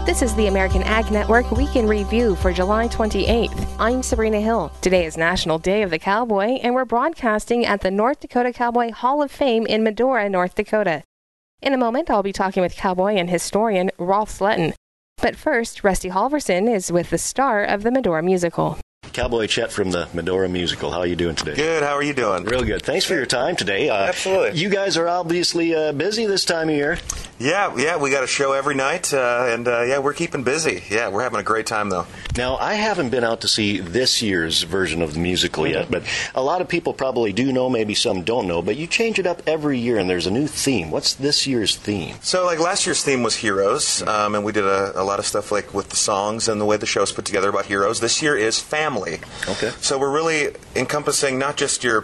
This is the American Ag Network Week in Review for July 28th. I'm Sabrina Hill. Today is National Day of the Cowboy, and we're broadcasting at the North Dakota Cowboy Hall of Fame in Medora, North Dakota. In a moment, I'll be talking with cowboy and historian Rolf Sletton. But first, Rusty Halverson is with the star of the Medora musical. Cowboy Chet from the Medora musical. How are you doing today? Good. How are you doing? Real good. Thanks for your time today. Absolutely. You guys are obviously busy this time of year. Yeah. We got a show every night, and we're keeping busy. Yeah, we're having a great time, though. Now, I haven't been out to see this year's version of the musical yet, but a lot of people probably do know, maybe some don't know, but you change it up every year, and there's a new theme. What's this year's theme? So, last year's theme was heroes, and we did a lot of stuff, with the songs and the way the show's put together about heroes. This year is family. Okay. So we're really encompassing not just your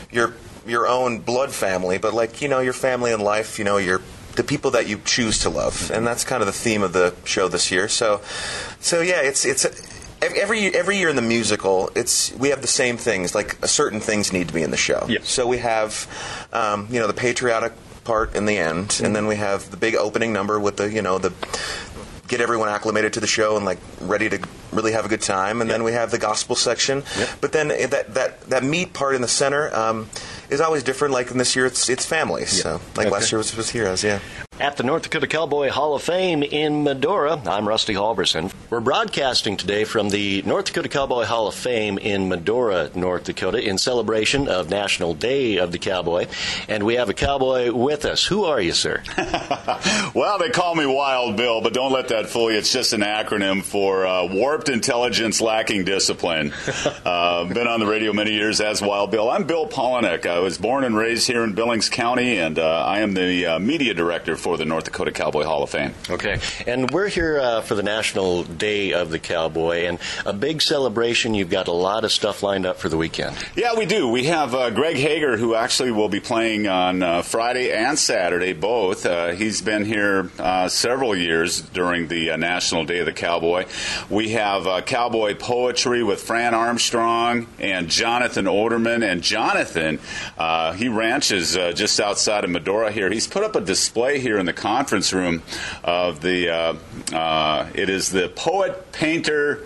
own blood family, but your family in life, the people that you choose to love, and that's kind of the theme of the show this year. So yeah, it's every year in the musical, we have the same things. Certain things need to be in the show. Yeah. So we have the patriotic part in the end, and then we have the big opening number with the get everyone acclimated to the show and ready to really have a good time, and then we have the gospel section. Yep. But then that meat part in the center is always different. Like in this year, it's family. So last year was heroes. Yeah. At the North Dakota Cowboy Hall of Fame in Medora, I'm Rusty Halverson. We're broadcasting today from the North Dakota Cowboy Hall of Fame in Medora, North Dakota, in celebration of National Day of the Cowboy. And we have a cowboy with us. Who are you, sir? Well, they call me Wild Bill, but don't let that fool you. It's just an acronym for Warped Intelligence Lacking Discipline. Been on the radio many years as Wild Bill. I'm Bill Polinick. I was born and raised here in Billings County, and I am the media director for the North Dakota Cowboy Hall of Fame. Okay, and we're here for the National Day of the Cowboy, and a big celebration. You've got a lot of stuff lined up for the weekend. Yeah, we do. We have Greg Hager, who actually will be playing on Friday and Saturday, both. He's been here several years during the National Day of the Cowboy. We have cowboy poetry with Fran Armstrong and Jonathan Oderman. And Jonathan, he ranches just outside of Medora here. He's put up a display here in the conference room of it is the Poet Painter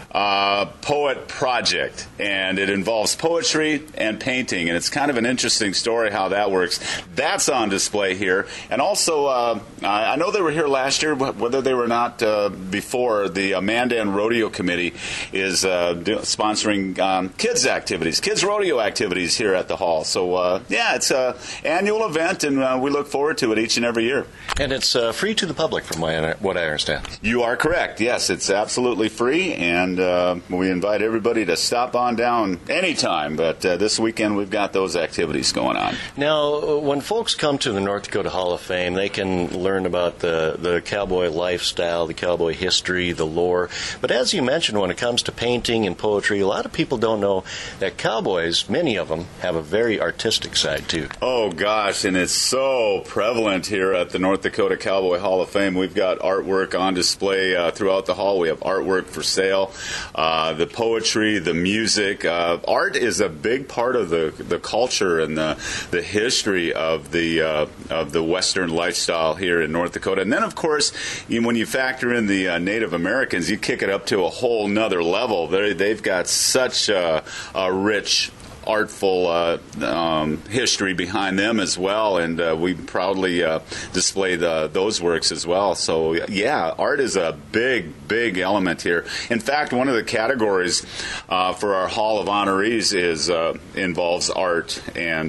Poet Project, and it involves poetry and painting, and it's kind of an interesting story how that works. That's on display here, and also I know they were here last year, whether they were not before. The Mandan Rodeo Committee is sponsoring kids rodeo activities here at the hall. So it's an annual event, and we look forward to it each and every year. And it's free to the public, from what I understand. You are correct. Yes, it's absolutely free, and we invite everybody to stop on down anytime, but this weekend we've got those activities going on. Now, when folks come to the North Dakota Hall of Fame, they can learn about the cowboy lifestyle, the cowboy history, the lore. But as you mentioned, when it comes to painting and poetry, a lot of people don't know that cowboys, many of them, have a very artistic side, too. Oh, gosh, and it's so prevalent here at the North Dakota Cowboy Hall of Fame. We've got artwork on display throughout the hall. We have artwork for sale. The poetry, the music. Art is a big part of the culture and the history of the Western lifestyle here in North Dakota. And then, of course, when you factor in the Native Americans, you kick it up to a whole nother level. They've got such a rich artful history behind them as well, and we proudly display those works as well. So, yeah, art is a big element here. In fact, one of the categories for our Hall of Honorees involves art and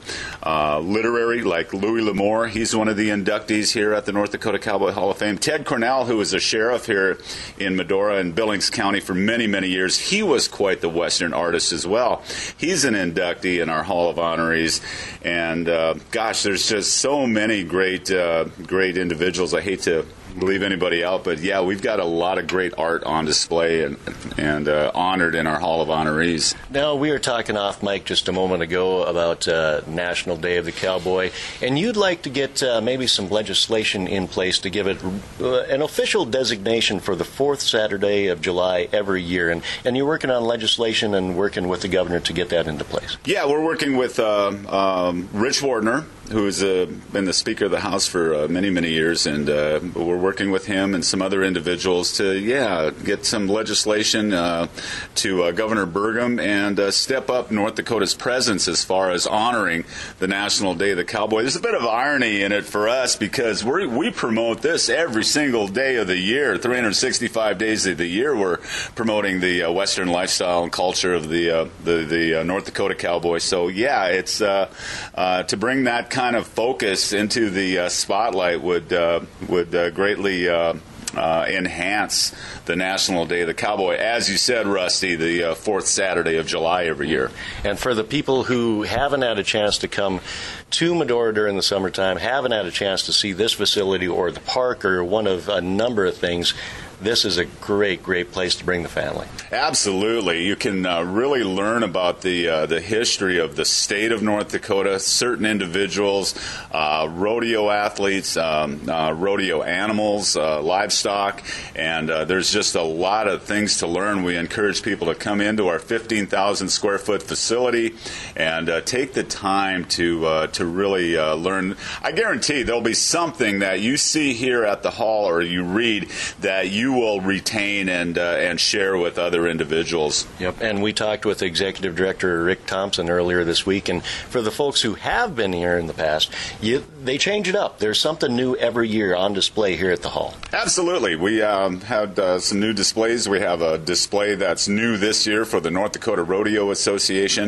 literary, like Louis L'Amour. He's one of the inductees here at the North Dakota Cowboy Hall of Fame. Ted Cornell, who was a sheriff here in Medora and Billings County for many, many years, he was quite the Western artist as well. He's an inductee in our Hall of Honorees, and there's just so many great individuals. I hate to leave anybody out, but yeah, we've got a lot of great art on display and honored in our Hall of Honorees. Now, we were talking off mic just a moment ago about National Day of the Cowboy, and you'd like to get maybe some legislation in place to give it an official designation for the fourth Saturday of July every year, and you're working on legislation and working with the governor to get that into place. Yeah, we're working with Rich Wardner who's been the Speaker of the House for many, many years, and we're working with him and some other individuals to, get some legislation to Governor Burgum and step up North Dakota's presence as far as honoring the National Day of the Cowboy. There's a bit of irony in it for us because we promote this every single day of the year, 365 days of the year. We're promoting the Western lifestyle and culture of the North Dakota cowboy. So it's to bring that kind of focus into the spotlight would greatly enhance the National Day of the Cowboy, as you said, Rusty, the fourth Saturday of July every year. And for the people who haven't had a chance to come to Medora during the summertime, haven't had a chance to see this facility or the park or one of a number of things, this is a great, great place to bring the family. Absolutely. You can really learn about the history of the state of North Dakota, certain individuals, rodeo athletes, rodeo animals, livestock, and there's just a lot of things to learn. We encourage people to come into our 15,000 square foot facility and take the time to really learn. I guarantee there'll be something that you see here at the hall or you read that you will retain and share with other individuals. Yep, and we talked with Executive Director Rick Thompson earlier this week, and for the folks who have been here in the past, they change it up. There's something new every year on display here at the hall. Absolutely. We had some new displays. We have a display that's new this year for the North Dakota Rodeo Association.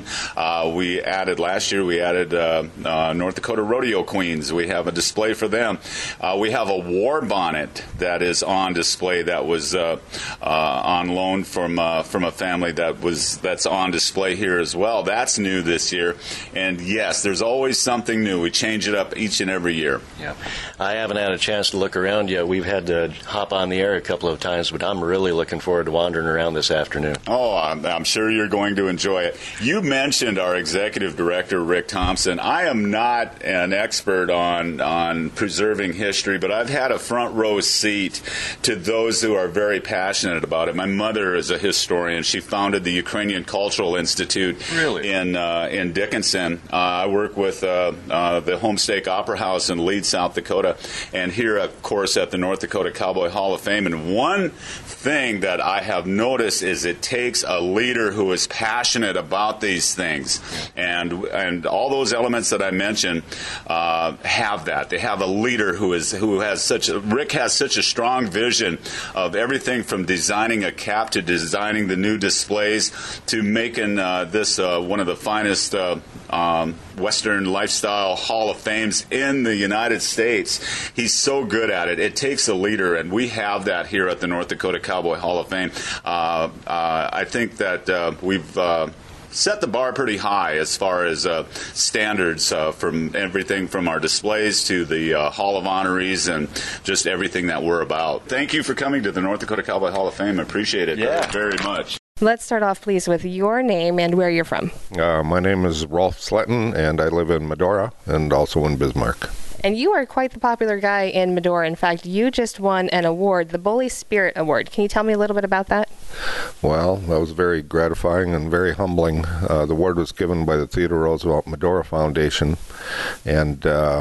Last year we added North Dakota Rodeo Queens. We have a display for them. We have a war bonnet that is on display that was on loan from a family that's on display here as well. That's new this year. And yes, there's always something new. We change it up each and every year. Yeah. I haven't had a chance to look around yet. We've had to hop on the air a couple of times, but I'm really looking forward to wandering around this afternoon. Oh, I'm sure you're going to enjoy it. You mentioned our Executive Director, Rick Thompson. I am not an expert on preserving history, but I've had a front row seat to those who are very passionate about it. My mother is a historian. She founded the Ukrainian Cultural Institute in Dickinson. I work with the Homestake Opera House in Leeds, South Dakota, and here, of course, at the North Dakota Cowboy Hall of Fame. And one thing that I have noticed is it takes a leader who is passionate about these things. And all those elements that I mentioned have that. They have a leader Rick has such a strong vision of everything from designing a cap to designing the new displays to making this one of the finest Western Lifestyle Hall of Fames in the United States. He's so good at it. It takes a leader, and we have that here at the North Dakota Cowboy Hall of Fame. I think that we've set the bar pretty high as far as standards from everything from our displays to the Hall of Honorees and just everything that we're about. Thank you for coming to the North Dakota Cowboy Hall of Fame. I appreciate it very much. Let's start off, please, with your name and where you're from. My name is Rolf Sletton, and I live in Medora and also in Bismarck. And you are quite the popular guy in Medora. In fact, you just won an award, the Bully Spirit Award. Can you tell me a little bit about that? Well, that was very gratifying and very humbling. The award was given by the Theodore Roosevelt Medora Foundation, and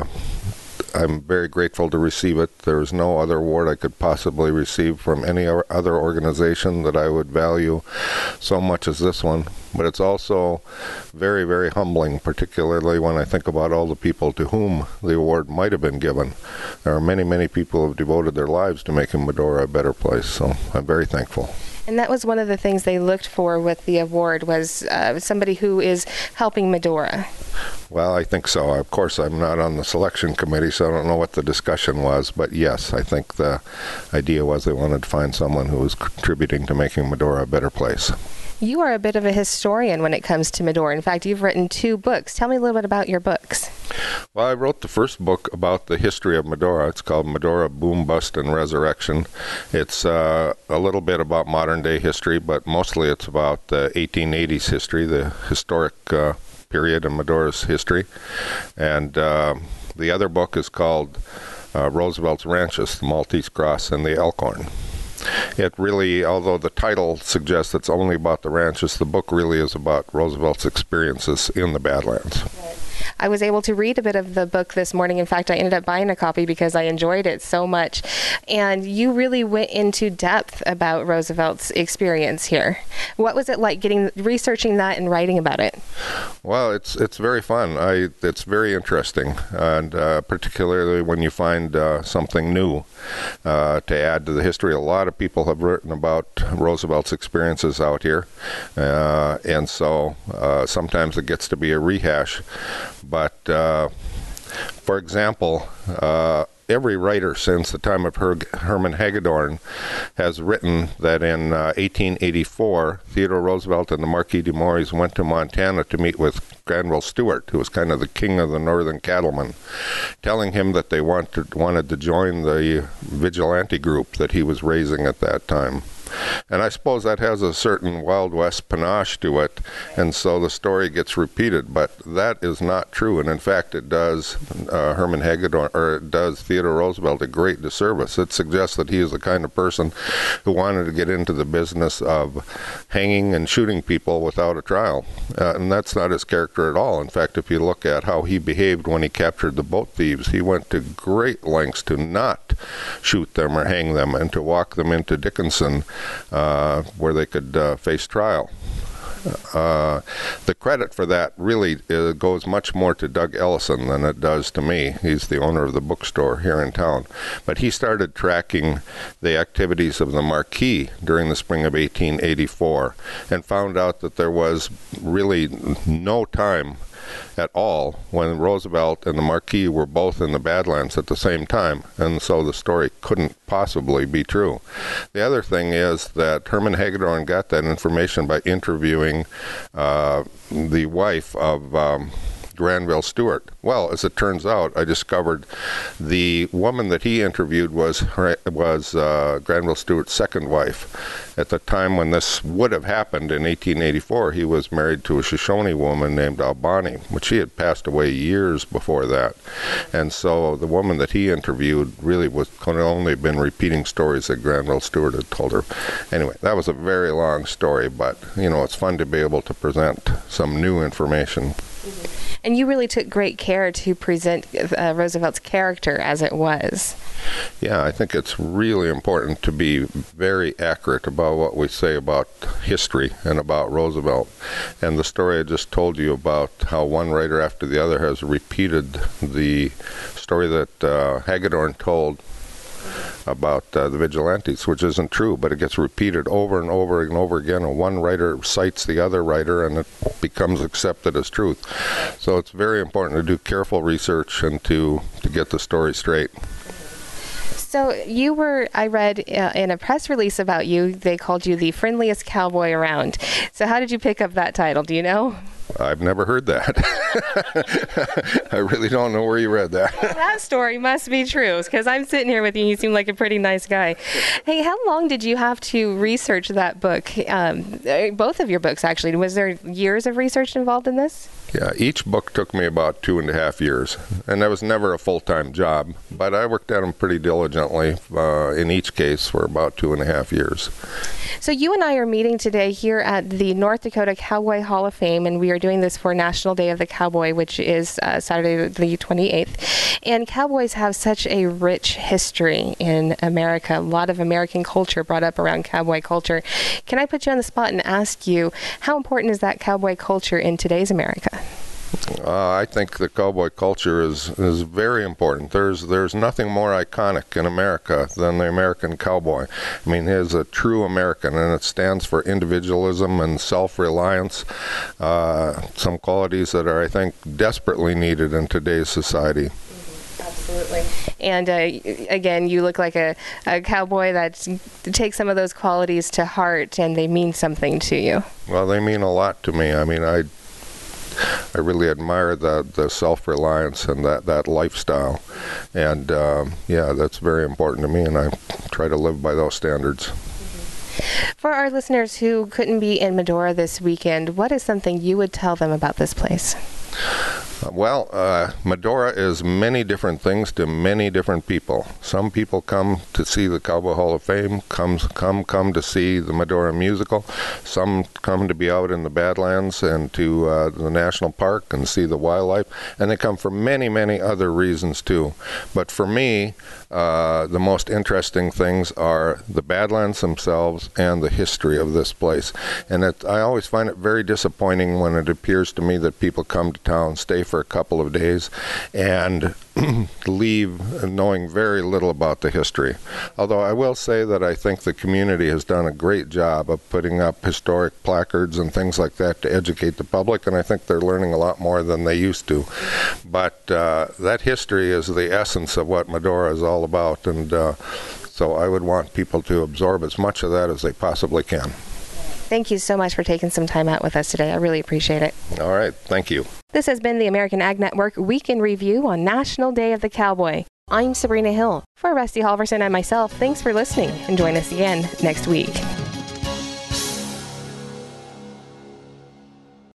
I'm very grateful to receive it. There's no other award I could possibly receive from any other organization that I would value so much as this one. But it's also very, very humbling, particularly when I think about all the people to whom the award might have been given. There are many, many people who have devoted their lives to making Medora a better place, so I'm very thankful. And that was one of the things they looked for with the award, was somebody who is helping Medora. Well, I think so. Of course, I'm not on the selection committee, so I don't know what the discussion was. But yes, I think the idea was they wanted to find someone who was contributing to making Medora a better place. You are a bit of a historian when it comes to Medora. In fact, you've written 2 books. Tell me a little bit about your books. Well, I wrote the first book about the history of Medora. It's called Medora, Boom, Bust, and Resurrection. It's a little bit about modern-day history, but mostly it's about the 1880s history, the historic period in Medora's history. And the other book is called Roosevelt's Ranches, the Maltese Cross, and the Elkhorn. It really, although the title suggests it's only about the ranches, the book really is about Roosevelt's experiences in the Badlands. I was able to read a bit of the book this morning. In fact, I ended up buying a copy because I enjoyed it so much. And you really went into depth about Roosevelt's experience here. What was it like researching that and writing about it? Well, it's very fun. It's very interesting, and particularly when you find something new to add to the history. A lot of people have written about Roosevelt's experiences out here, and so sometimes it gets to be a rehash. But for example, every writer since the time of Herman Hagedorn has written that in 1884, Theodore Roosevelt and the Marquis de Moraes went to Montana to meet with Granville Stewart, who was kind of the king of the northern cattlemen, telling him that they wanted to join the vigilante group that he was raising at that time. And I suppose that has a certain Wild West panache to it, and so the story gets repeated, but that is not true. And in fact, it does Herman Hagedorn, or it does Theodore Roosevelt a great disservice. It suggests that he is the kind of person who wanted to get into the business of hanging and shooting people without a trial. And that's not his character at all. In fact, if you look at how he behaved when he captured the boat thieves, he went to great lengths to not shoot them or hang them and to walk them into Dickinson, where they could face trial. The credit for that really goes much more to Doug Ellison than it does to me. He's the owner of the bookstore here in town. But he started tracking the activities of the Marquis during the spring of 1884 and found out that there was really no time at all when Roosevelt and the Marquis were both in the Badlands at the same time, and so the story couldn't possibly be true. The other thing is that Herman Hagedorn got that information by interviewing the wife of Granville Stewart. Well, as it turns out, I discovered the woman that he interviewed was Granville Stewart's second wife. At the time when this would have happened in 1884, he was married to a Shoshone woman named Albany, but she had passed away years before that. And so the woman that he interviewed really could only have been repeating stories that Granville Stewart had told her. Anyway, that was a very long story, but it's fun to be able to present some new information. And you really took great care to present Roosevelt's character as it was. Yeah, I think it's really important to be very accurate about what we say about history and about Roosevelt. And the story I just told you about how one writer after the other has repeated the story that Hagedorn told about the vigilantes, which isn't true, but it gets repeated over and over and over again, and one writer cites the other writer, and it becomes accepted as truth. So it's very important to do careful research and to get the story straight. So you were, I read in a press release about you, they called you the friendliest cowboy around. So how did you pick up that title? Do you know? I've never heard that. I really don't know where you read that. That story must be true, because I'm sitting here with you and you seem like a pretty nice guy. Hey, how long did you have to research that book? Both of your books, actually. Was there years of research involved in this? Yeah, each book took me about 2.5 years, and that was never a full-time job, but I worked at them pretty diligently in each case for about 2.5 years. So you and I are meeting today here at the North Dakota Cowboy Hall of Fame, and we are doing this for National Day of the Cowboy, which is Saturday the 28th. And cowboys have such a rich history in America. A lot of American culture brought up around cowboy culture. Can I put you on the spot and ask you, how important is that cowboy culture in today's America? I think the cowboy culture is very important. There's nothing more iconic in America than the American cowboy. I mean, he is a true American, and it stands for individualism and self-reliance, some qualities that are, I think, desperately needed in today's society. Absolutely. And again, you look like a cowboy that takes some of those qualities to heart, and they mean something to you. Well, they mean a lot to me. I mean, I really admire the self-reliance and that lifestyle. And, yeah, that's very important to me, and I try to live by those standards. For our listeners who couldn't be in Medora this weekend, what is something you would tell them about this place? Well, Medora is many different things to many different people. Some people come to see the Cowboy Hall of Fame, come to see the Medora musical. Some come to be out in the Badlands and to the National Park and see the wildlife. And they come for many, many other reasons too. But for me, the most interesting things are the Badlands themselves and the history of this place. And I always find it very disappointing when it appears to me that people come to town, stay for a couple of days, and leave knowing very little about the history. Although I will say that I think the community has done a great job of putting up historic placards and things like that to educate the public, and I think they're learning a lot more than they used to. But that history is the essence of what Medora is all about, and so I would want people to absorb as much of that as they possibly can. Thank you so much for taking some time out with us today. I really appreciate it. All right. Thank you. This has been the American Ag Network Week in Review on National Day of the Cowboy. I'm Sabrina Hill. For Rusty Halverson and myself, thanks for listening, and join us again next week.